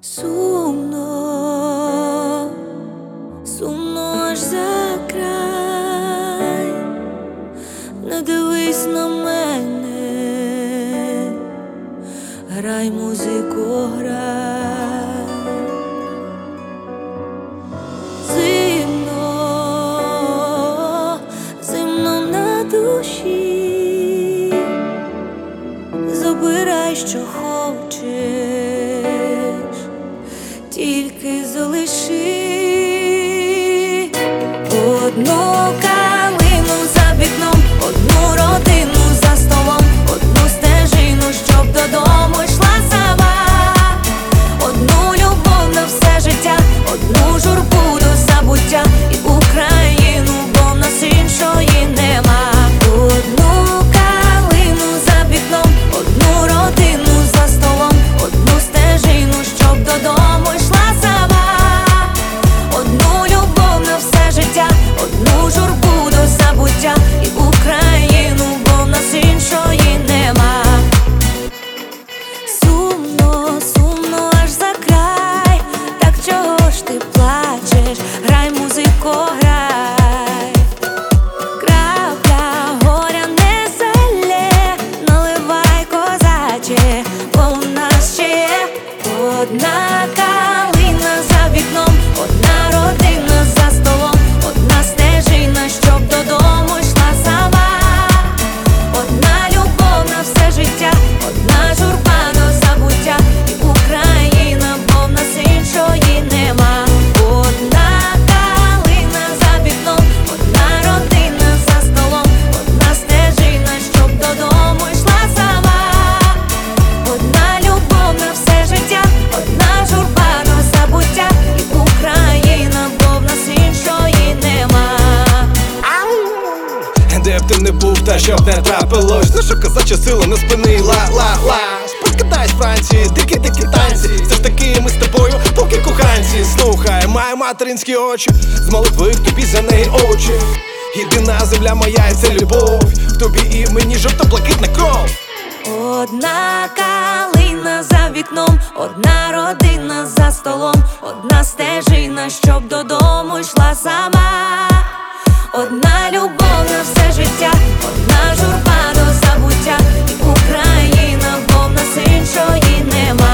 Сумно, сумно аж за край, не дивись на мене, грай музику, грай. Зимно, зимно на душі, забирай, що хочеш, тільки залиши одну калину за вікном, одну родину за столом, одну стежину, щоб додому йшла сама, одну любов на все життя, одну журбу до забуття і Україну, бо в нас іншої нема. Одну калину за вікном, одну родину за столом, одну стежину, щоб додому йшла сама, одну любов на все життя, одну журбу до забуття і Україну, бо в нас іншої нема. Сумно, сумно аж за край, так чого ж ти плачеш? Грай музику, грай. Крапля горя не залє, наливай, козаче, бо у нас ще є одна калина за вікном, одна родина за столом, одна стежина, щоб додому йшла сама, одна любов на все життя, одна журба до забуття і Україна, бо в нас іншої нема. Одна калина за вікном, одна родина за столом, одна стежина, щоб додому йшла сама, одна любов на все життя, одна журба до забуття і Україна, бо в нас іншої нема. Де б ти не був, та щоб не трапилось, ну що козача сила не спини, ла-ла-ла. Спускатась з Франції, дикі-дикі танці, все ж таки ми з тобою поки коханці. Слухай, має материнські очі, з молитви тобі за неї очі. Єдина земля моя і це любов, в тобі і мені жовто-блакитна кров. Одна калина за вікном, одна родина за столом, одна стежина, щоб додому йшла сама, одна любов на все життя, одна журба до забуття і Україна, бо в нас іншої нема.